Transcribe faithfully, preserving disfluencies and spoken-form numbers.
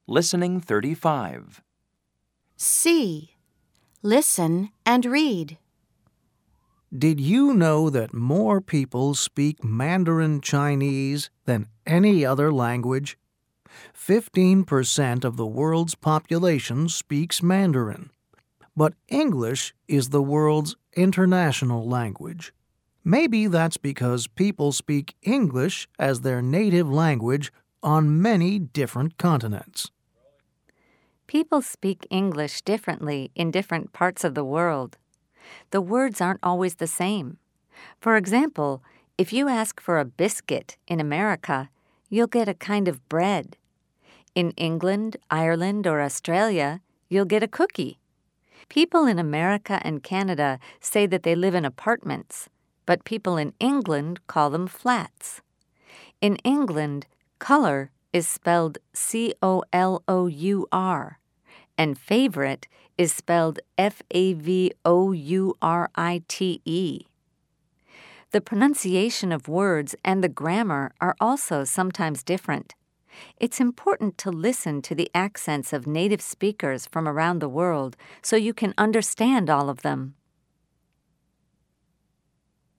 Listening thirty-five. C. Listen and read. Did you know that more people speak Mandarin Chinese than any other language? fifteen percent of the world's population speaks Mandarin, but English is the world's international language. Maybe that's because people speak English as their native language on many different continents. People speak English differently in different parts of the world. The words aren't always the same. For example, if you ask for a biscuit in America, you'll get a kind of bread. In England, Ireland, or Australia, you'll get a cookie. People in America and Canada say that they live in apartments, but people in England call them flats. In England, color is spelled C O L O U R, and favorite is spelled F A V O U R I T E. The pronunciation of words and the grammar are also sometimes different. It's important to listen to the accents of native speakers from around the world so you can understand all of them.